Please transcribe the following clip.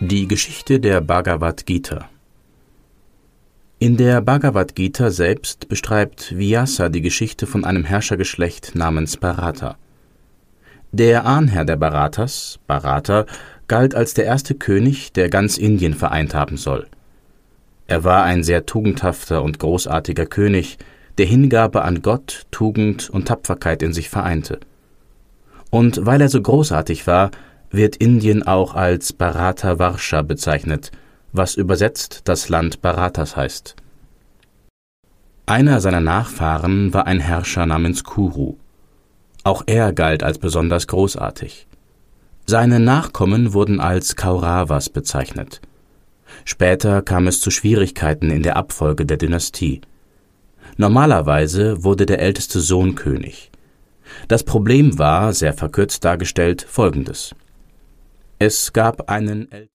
Die Geschichte der Bhagavad Gita. In der Bhagavad Gita selbst beschreibt Vyasa die Geschichte von einem Herrschergeschlecht namens Bharata. Der Ahnherr der Bharatas, Bharata, galt als der erste König, der ganz Indien vereint haben soll. Er war ein sehr tugendhafter und großartiger König, der Hingabe an Gott, Tugend und Tapferkeit in sich vereinte. Und weil er so großartig war, wird Indien auch als Bharatavarsha bezeichnet, was übersetzt das Land Bharatas heißt. Einer seiner Nachfahren war ein Herrscher namens Kuru. Auch er galt als besonders großartig. Seine Nachkommen wurden als Kauravas bezeichnet. Später kam es zu Schwierigkeiten in der Abfolge der Dynastie. Normalerweise wurde der älteste Sohn König. Das Problem war, sehr verkürzt dargestellt, folgendes: Es gab einen